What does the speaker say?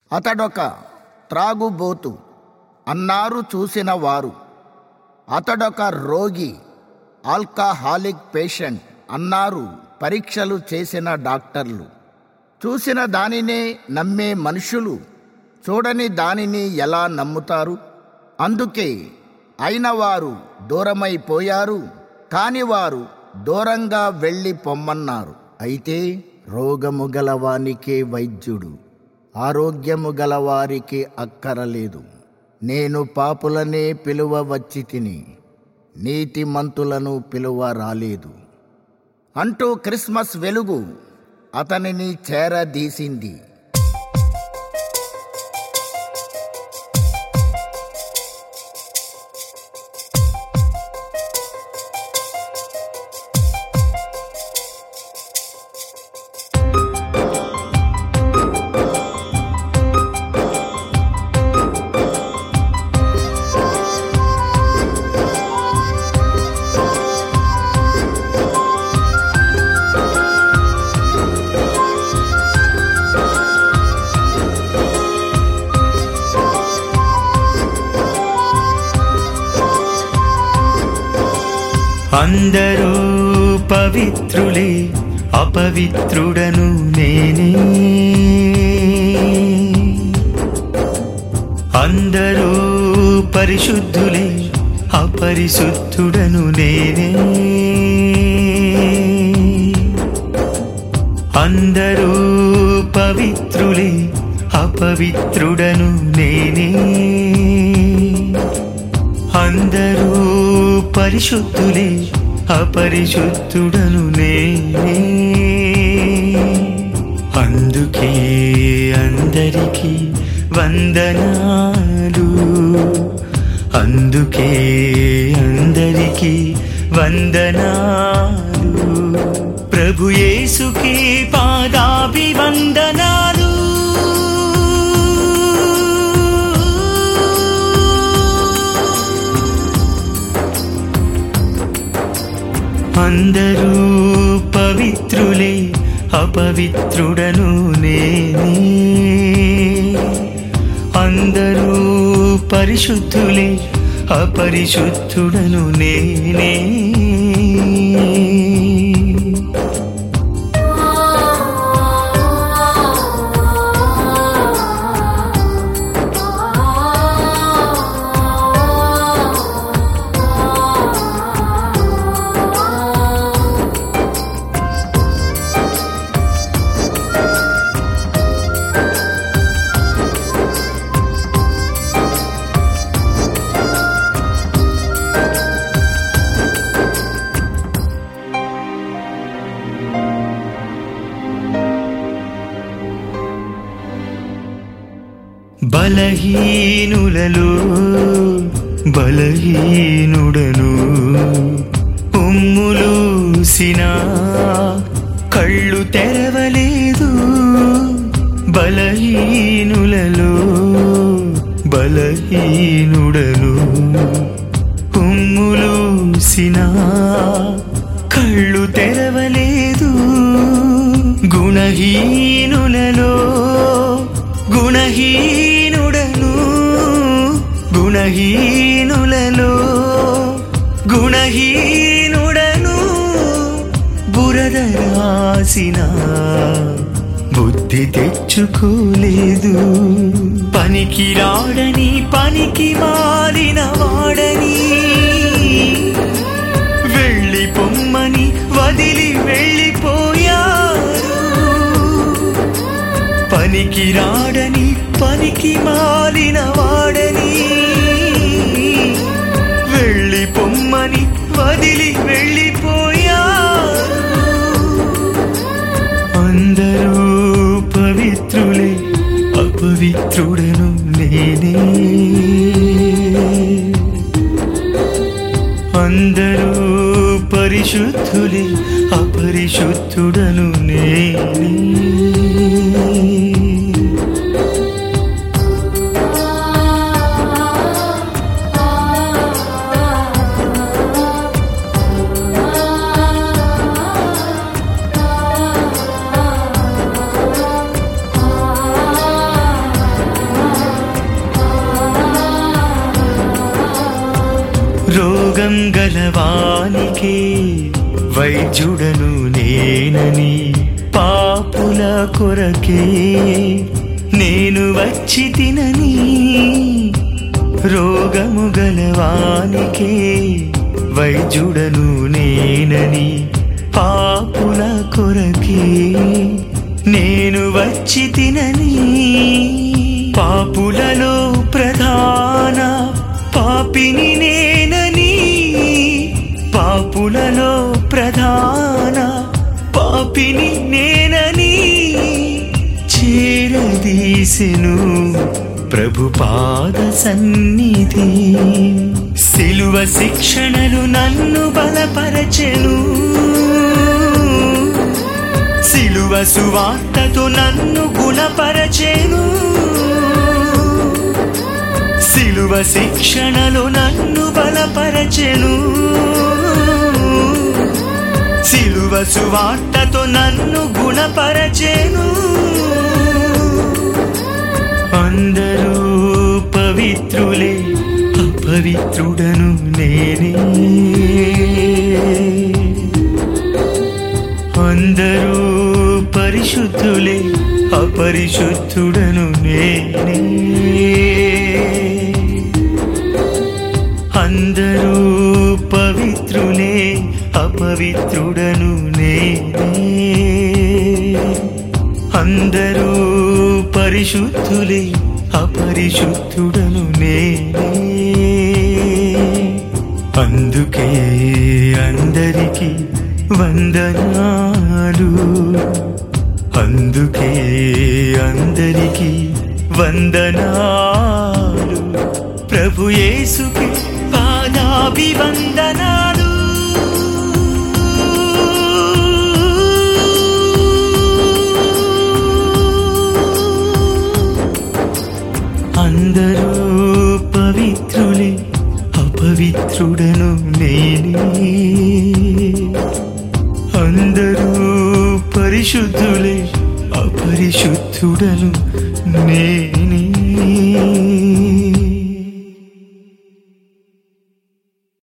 అతడొక త్రాగుబోతు అన్నారు చూసిన వారు. అతడొక రోగి, ఆల్కహాలిక్ పేషెంట్ అన్నారు పరీక్షలు చేసిన డాక్టర్లు. చూసిన దానినే నమ్మే మనుషులు చూడని దానిని ఎలా నమ్ముతారు? అందుకే అయిన వారు దూరమైపోయారు, కాని వారు దూరంగా వెళ్ళి పొమ్మన్నారు. అయితే రోగము గలవానికే వైద్యుడు, ఆరోగ్యము గలవారికి అక్కరలేదు. నేను పాపులనే పిలువ వచ్చి తిని, నీతిమంతులను పిలువ రాలేదు అంటూ క్రిస్మస్ వెలుగు అతనిని చేరదీసింది. అందరూ పవిత్రులే, అపవిత్రుడను నేనే. అందరూ పరిశుద్ధులే, అపరిశుద్ధుడను నేనే. అందరూ పవిత్రులే, అపవిత్రుడను నేనే. అందరూ పరిశుద్ధులే, అపరిశుద్ధుడను నేనే. అందుకే అందరికీ వందనాలు, అందుకే అందరికీ వందనాలు. ప్రభు యేసుకి పాదాభివందనాలు. అందరూ పవిత్రులే, అపవిత్రుడను నేనే. అందరూ పరిశుద్ధులే, అపరిశుద్ధుడను నేనే. బలహీనులలో బలహీనుడను, ఉమ్ములూసిన కళ్ళు తెరవలేదు. బలహీనులలో బలహీనుడను, ఉమ్ములూసిన కళ్ళు తెరవలేదు. గుణహీనులలో గుణహీనుడను, గుణహీనులలో గుణహీనుడను. బురద రాసిన బుద్ధి తెచ్చుకోలేదు. పనికి రాడని పనికి మారిన వాడని, వెళ్ళి పొమ్మని వదిలి వెళ్ళిపోయారు. పనికి రాడని పనికి మాలిన వాడని, వెళ్ళి పొమ్మని వదిలి వెళ్ళిపోయారు. అందరూ పవిత్రులే, అపవిత్రుడను నేనే. అందరూ పరిశుద్ధులే, అపరిశుద్ధుడను నేనే. గలవానికే వైద్యుడను నేనని పాపుల కొరకే నేను వచ్చి తినని రోగము గలవానికే వైద్యుడను నేనని పాపుల కొరకే నేను వచ్చి తినని పాపులలో ప్రధాన పాపిని నేనని పాపులలో ప్రధాన పాపిని నేనని చేరదీసెను ప్రభు పాద సన్నిధి సిలువ శిక్షణలు నన్ను బలపరచెను సిలువ సువార్తతో నన్ను గుణపరచెను సిలువ శిక్షణలు నన్ను బలపరచెను సిలువ సువార్తతో నన్ను గుణపరచెను అందరూ పవిత్రులే అపవిత్రుడను నేనే అందరూ పరిశుద్ధులే అపరిశుద్ధుడను నేనే అందరూ పవిత్రులే అపవిత్రుడను నేనే అందరూ పరిశుద్ధులే అపరిశుద్ధుడను నేనే అందుకే అందరికీ వందనాలు అందుకే అందరికీ వందనాలు ప్రభు యేసుకి పాదాభివందనాలు అందరూ పవిత్రులే అపవిత్రుడను నేనే అందరూ పరిశుద్ధులే అపరిశుద్ధుడను నేనే